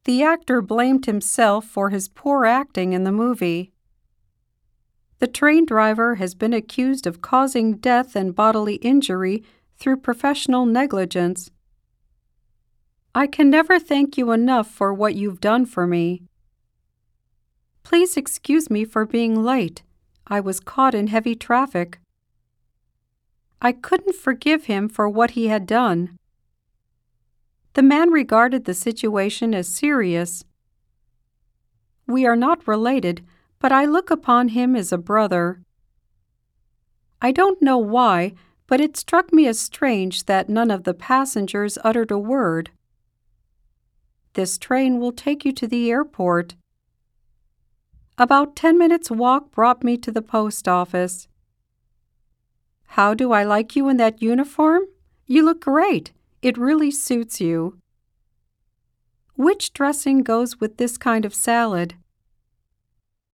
The actor blamed himself for his poor acting in the movie. The train driver has been accused of causing death and bodily injury through professional negligence. I can never thank you enough for what you've done for me. Please excuse me for being late. I was caught in heavy traffic. I couldn't forgive him for what he had done. The man regarded the situation as serious. We are not related, but I look upon him as a brother. I don't know why, but it struck me as strange that none of the passengers uttered a word. This train will take you to the airport. About 10 minutes' walk brought me to the post office. How do I like you in that uniform? You look great. It really suits you. Which dressing goes with this kind of salad?